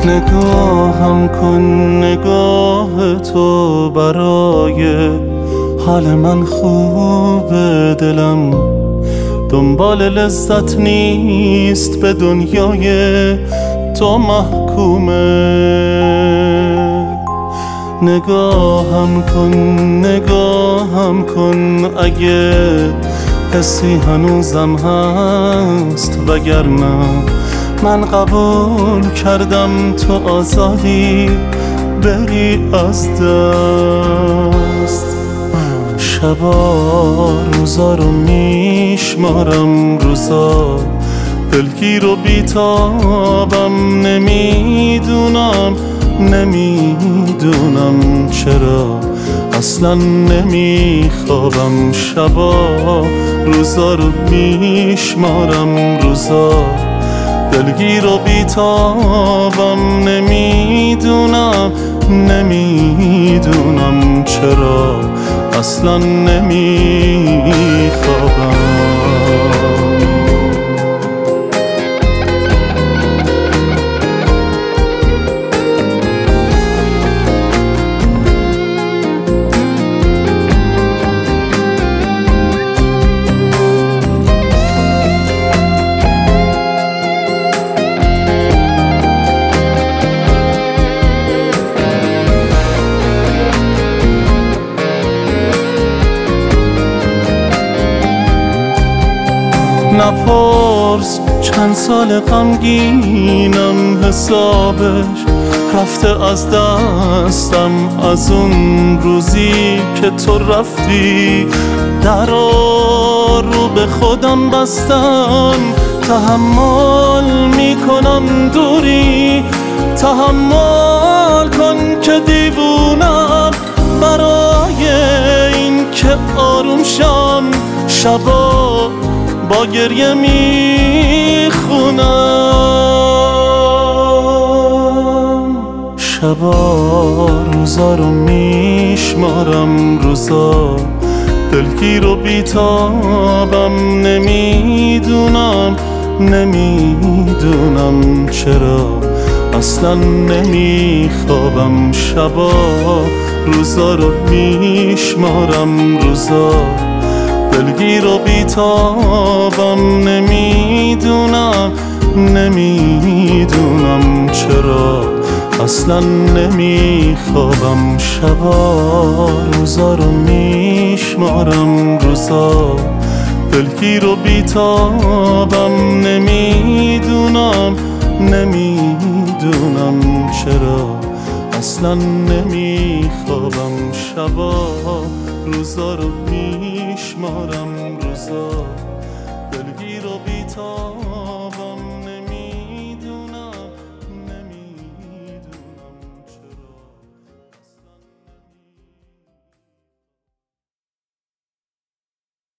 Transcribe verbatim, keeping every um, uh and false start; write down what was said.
نگاهم کن نگاه تو برای حال من خوبه. دلم دنبال لذت نیست، به دنیای تو محکومه. نگاهم کن نگاهم کن اگه حسی هنوزم هست، وگرنه من قبول کردم تو آزادی بری از دست. شبا روزا رو میشمارم، روزا دلگیر و بیتابم. نمیدونم نمیدونم چرا اصلا نمیخوابم. شبا روزا رو میشمارم، روزا دلگیر و بیتابم. نمیدونم نمیدونم چرا اصلا نمیخوابم. نپرس چند سال غمگینم، حسابش رفته از دستم. از اون روزی که تو رفتی درا رو به خودم بستم. تحمل میکنم دوری، تحمل کن که دیوونم برای این که آروم شم. شبا با گریه میخونم، شبا روزا رو میشمارم، روزا دلگیر و بیتابم. نمیدونم نمیدونم چرا اصلا نمیخوابم. شبا روزا رو میشمارم، روزا دلگیر و بیتابم. نمیدونم نمیدونم چرا اصلا نمیخوابم. شبا روزا رو میشمارم، روزا دلگیر و بیتابم. نمیدونم نمیدونم چرا اصلا نمیخوابم. شبا روزا رو میشمارم، روزا دلگیر و بیتابم.